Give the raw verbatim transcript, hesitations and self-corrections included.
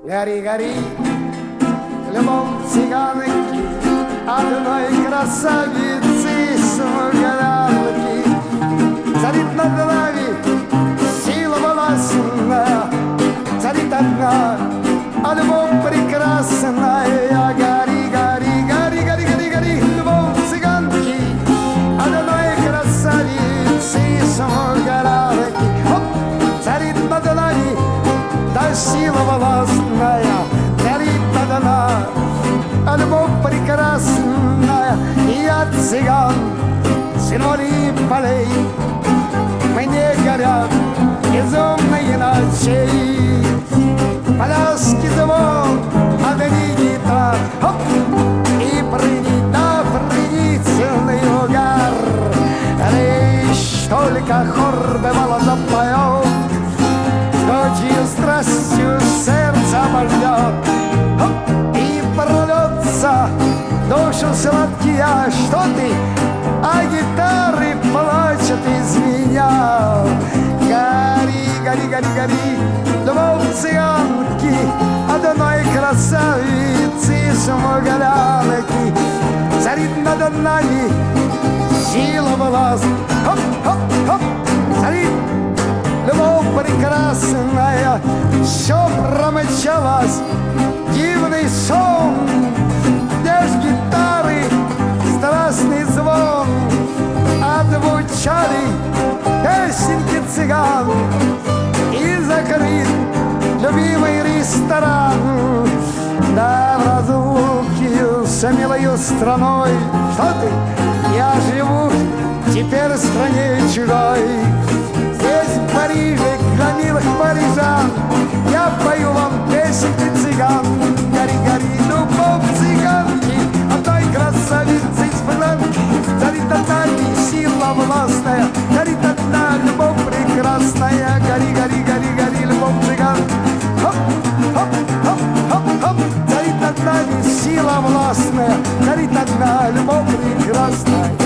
Гори, гори, любовь цыганки, одной красавицы смуглянки. Царит над нами сила властная, царит одна, а любовь прекрасная. Гори, гори, гори, гори, гори, гори, любовь цыганки, одной красавицы смуглянки. Царит над нами та сила властная, царит одна, а любовь прекрасная. И от цыган синони полей мне горят безумные ночей. Пляски звон, одни гитар, и прыгнет на пленительный угар. Лишь только хор бывало запоет, ночью страстью сердце обожжет, и прольется душу сладкия. Что ты, а гитары плачут из меня. Гори, гори, гори, гори, любовь цыганки, одной красавицы смуглянки. Царит над нами сила власть, хоп, хоп, хоп, царит любовь прекрасная. Все промчалось, дивный сон, где ж гитары, страстный звон, отзвучали песенки цыган, и закрыт любимый ресторан. Да в разлуке с милою страной, что ты, я живу теперь в стране чужой. Здесь в Париже для милых парижан я пою вам песенки цыган. Гори, гори, любовь цыганки, одной красавицы из фланки. Царит над нами сила властная, горит одна любовь прекрасная. Гори, гори, гори, гори, любовь цыган. Хоп, хоп, хоп, хоп, хоп. Царит над нами сила властная, горит одна любовь прекрасная.